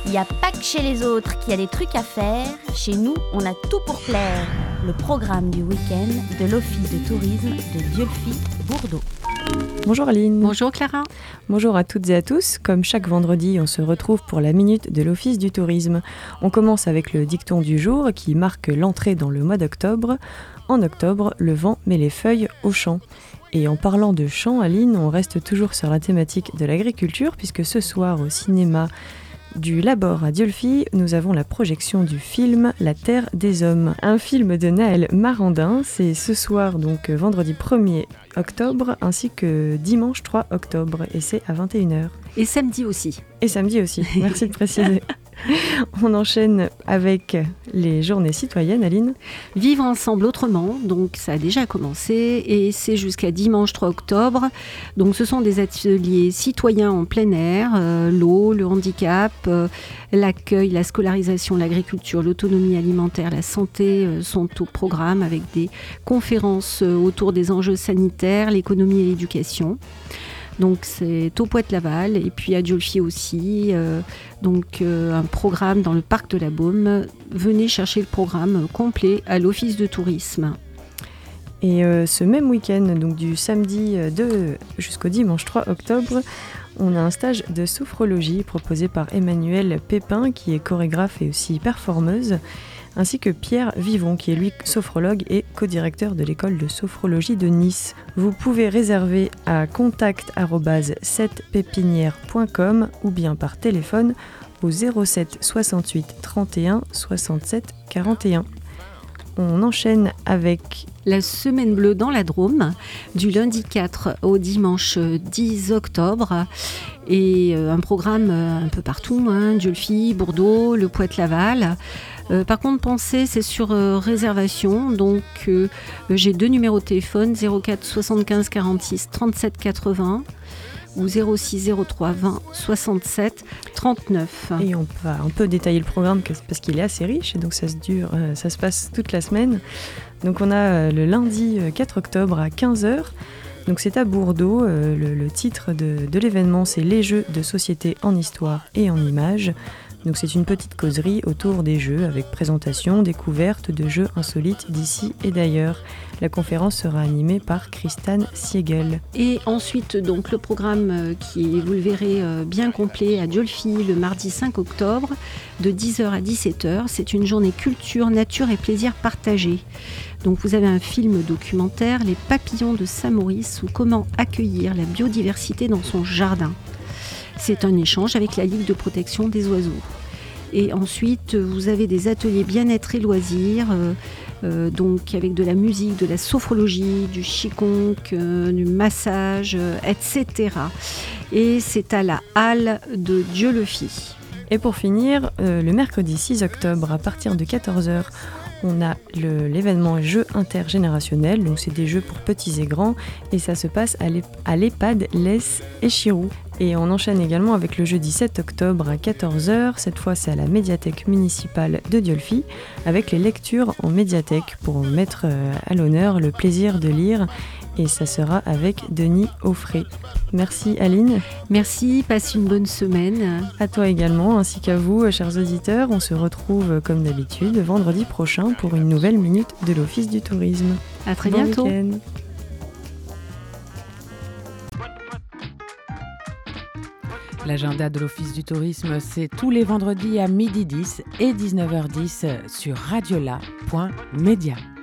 Il n'y a pas que chez les autres qu'il y a des trucs à faire. Chez nous, on a tout pour plaire. Le programme du week-end de l'Office de tourisme de Dieulefit-Bourdeaux. Bonjour Aline. Bonjour Clara. Bonjour à toutes et à tous. Comme chaque vendredi, on se retrouve pour la minute de l'Office du tourisme. On commence avec le dicton du jour qui marque l'entrée dans le mois d'octobre. En octobre, le vent met les feuilles au champ. Et en parlant de champ, Aline, on reste toujours sur la thématique de l'agriculture puisque ce soir au cinéma du Labor à Dieulefit, nous avons la projection du film La Terre des Hommes. Un film de Naël Marandin, c'est ce soir, donc vendredi 1er octobre, ainsi que dimanche 3 octobre, et c'est à 21h. Et samedi aussi. Et samedi aussi, merci de préciser. On enchaîne avec les journées citoyennes, Aline. Vivre ensemble autrement, donc ça a déjà commencé et c'est jusqu'à dimanche 3 octobre. Donc ce sont des ateliers citoyens en plein air, l'eau, le handicap, l'accueil, la scolarisation, l'agriculture, l'autonomie alimentaire, la santé sont au programme avec des conférences autour des enjeux sanitaires, l'économie et l'éducation. Donc c'est au Poète-Laval et puis à Dieulefit aussi, un programme dans le parc de la Baume. Venez chercher le programme complet à l'Office de tourisme. Et ce même week-end, donc du samedi 2 jusqu'au dimanche 3 octobre, on a un stage de sophrologie proposé par Emmanuelle Pépin qui est chorégraphe et aussi performeuse, ainsi que Pierre Vivon, qui est lui sophrologue et co-directeur de l'école de sophrologie de Nice. Vous pouvez réserver à contact@7pépinière.com ou bien par téléphone au 07 68 31 67 41. On enchaîne avec la Semaine bleue dans la Drôme, du lundi 4 au dimanche 10 octobre. Et un programme un peu partout, Dieulefit, Bourdeaux, le Poète-Laval. Par contre, pensez, c'est sur réservation. Donc, j'ai 2 numéros de téléphone, 04 75 46 37 80 ou 06 03 20 67 39. Et on va un peu détailler le programme parce qu'il est assez riche et donc ça se passe toute la semaine. Donc on a le lundi 4 octobre à 15h. Donc c'est à Bourdeaux. Le titre de l'événement, c'est Les Jeux de société en histoire et en images. Donc c'est une petite causerie autour des jeux avec présentation, découverte de jeux insolites d'ici et d'ailleurs. La conférence sera animée par Christane Siegel. Et ensuite, donc, le programme qui est, vous le verrez, bien complet à Dieulefit le mardi 5 octobre de 10h à 17h. C'est une journée culture, nature et plaisir partagé. Donc vous avez un film documentaire, Les papillons de Saint-Maurice ou comment accueillir la biodiversité dans son jardin. C'est un échange avec la Ligue de protection des oiseaux. Et ensuite, vous avez des ateliers bien-être et loisirs, donc avec de la musique, de la sophrologie, du qigong, du massage, etc. Et c'est à la halle de Dieulefit. Et pour finir, le mercredi 6 octobre, à partir de 14h, on a l'événement Jeux intergénérationnels, donc c'est des jeux pour petits et grands, et ça se passe à l'EHPAD Les Échirou. Et on enchaîne également avec le jeudi 7 octobre à 14h, cette fois c'est à la médiathèque municipale de Dieulefit, avec les lectures en médiathèque pour mettre à l'honneur le plaisir de lire, et ça sera avec Denis Offray. Merci Aline. Merci, passe une bonne semaine. À toi également, ainsi qu'à vous, chers auditeurs. On se retrouve comme d'habitude vendredi prochain pour une nouvelle minute de l'Office du tourisme. À très bientôt. Week-end. L'agenda de l'Office du tourisme, c'est tous les vendredis à 12h10 et 19h10 sur radiola.media.